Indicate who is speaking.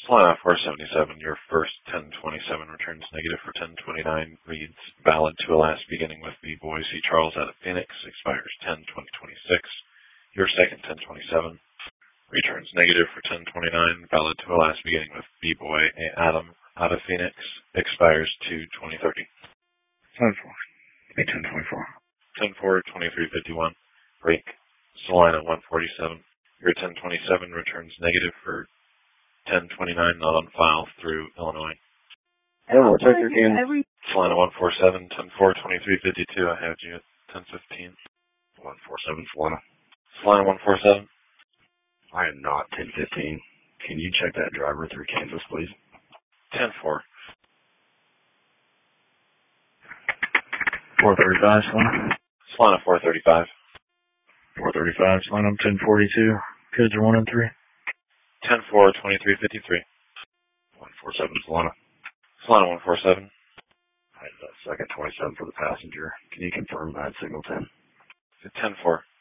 Speaker 1: Solana 477, your first 1027 returns negative for 1029, reads valid to a last beginning with B-Boy C. Charles out of Phoenix, expires 10/2026. Your second 1027 returns negative for 1029, valid to a last beginning with B-Boy A. Adam out of Phoenix, expires 2/2030.
Speaker 2: 10-4. 10-24.
Speaker 1: 10-4, 2351, break Solana 147. Your 1027 returns negative for 1029, not on file through Illinois.
Speaker 2: We'll check your game.
Speaker 1: Solana 147, 10-4, 2352. I had you at 1015.
Speaker 2: 147 Solana.
Speaker 1: Solana 147.
Speaker 2: I am not 1015. Can you check that driver through Kansas, please?
Speaker 1: 10-4.
Speaker 2: 435 Solana.
Speaker 1: Solana 435.
Speaker 2: 435 Solana 1042. Codes are 1 and 3.
Speaker 1: 10-4, 2353.
Speaker 2: 147 Solana.
Speaker 1: Solana 147.
Speaker 2: I have that second 27 for the passenger. Can you confirm that signal 10?
Speaker 1: 10-4.